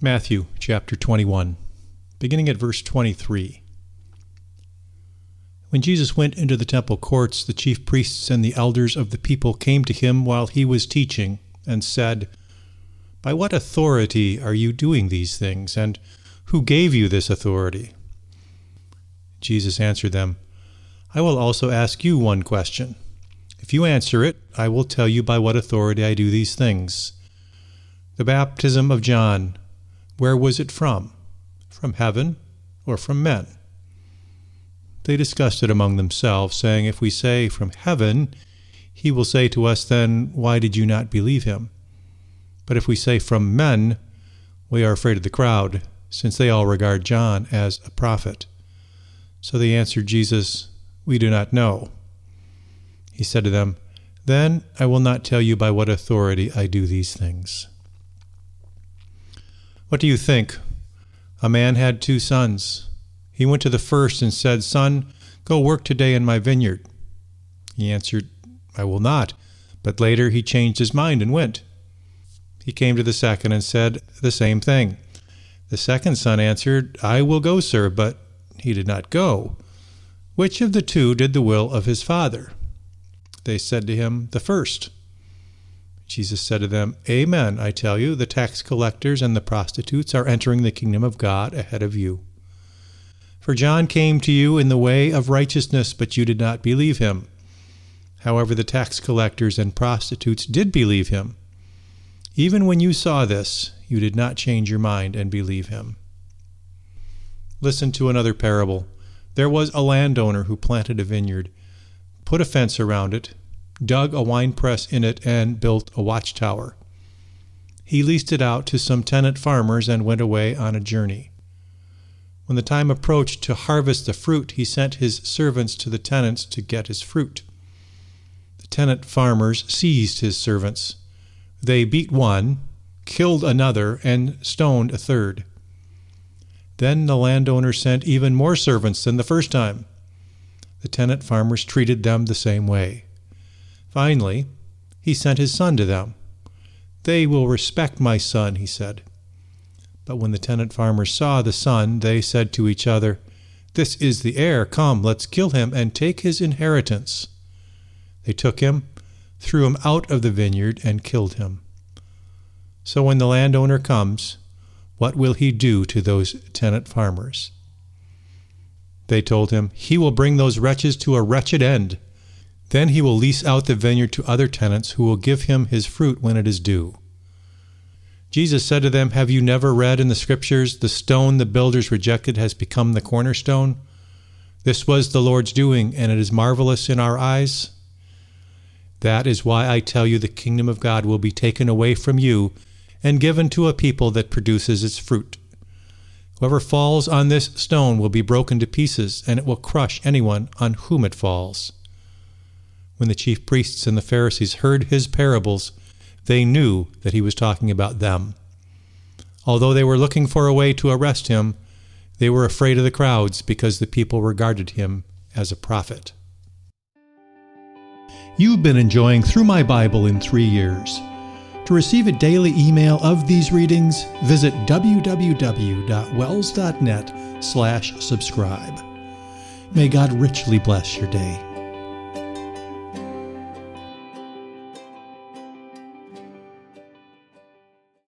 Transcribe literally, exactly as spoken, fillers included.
Matthew chapter twenty-one, beginning at verse twenty-three. When Jesus went into the temple courts, the chief priests and the elders of the people came to him while he was teaching, and said, "By what authority are you doing these things, and who gave you this authority?" Jesus answered them, "I will also ask you one question. If you answer it, I will tell you by what authority I do these things. The baptism of John, where was it from? From heaven or from men?" They discussed it among themselves, saying, "If we say, 'From heaven,' he will say to us, 'Then why did you not believe him?' But if we say, 'From men,' we are afraid of the crowd, since they all regard John as a prophet." So they answered Jesus, "We do not know." He said to them, "Then I will not tell you by what authority I do these things. What do you think? A man had two sons. He went to the first and said, 'Son, go work today in my vineyard.' He answered, 'I will not.' But later he changed his mind and went. He came to the second and said the same thing. The second son answered, 'I will go, sir,' but he did not go. Which of the two did the will of his father?" They said to him, "The first." Jesus said to them, "Amen, I tell you, the tax collectors and the prostitutes are entering the kingdom of God ahead of you. For John came to you in the way of righteousness, but you did not believe him. However, the tax collectors and prostitutes did believe him. Even when you saw this, you did not change your mind and believe him." Listen to another parable. There was a landowner who planted a vineyard, put a fence around it, dug a winepress in it, and built a watchtower. He leased it out to some tenant farmers and went away on a journey. When the time approached to harvest the fruit, he sent his servants to the tenants to get his fruit. The tenant farmers seized his servants. They beat one, killed another, and stoned a third. Then the landowner sent even more servants than the first time. The tenant farmers treated them the same way. Finally, he sent his son to them. "They will respect my son," he said. But when the tenant farmers saw the son, they said to each other, "This is the heir. Come, let's kill him and take his inheritance." They took him, threw him out of the vineyard, and killed him. So when the landowner comes, what will he do to those tenant farmers? They told him, "He will bring those wretches to a wretched end. Then he will lease out the vineyard to other tenants who will give him his fruit when it is due." Jesus said to them, "Have you never read in the Scriptures, 'The stone the builders rejected has become the cornerstone'? This was the Lord's doing, and it is marvelous in our eyes. That is why I tell you the kingdom of God will be taken away from you and given to a people that produces its fruit. Whoever falls on this stone will be broken to pieces, and it will crush anyone on whom it falls." When the chief priests and the Pharisees heard his parables, they knew that he was talking about them. Although they were looking for a way to arrest him, they were afraid of the crowds because the people regarded him as a prophet. You've been enjoying Through My Bible in Three Years. To receive a daily email of these readings, visit w w w dot wells dot net slash subscribe. May God richly bless your day.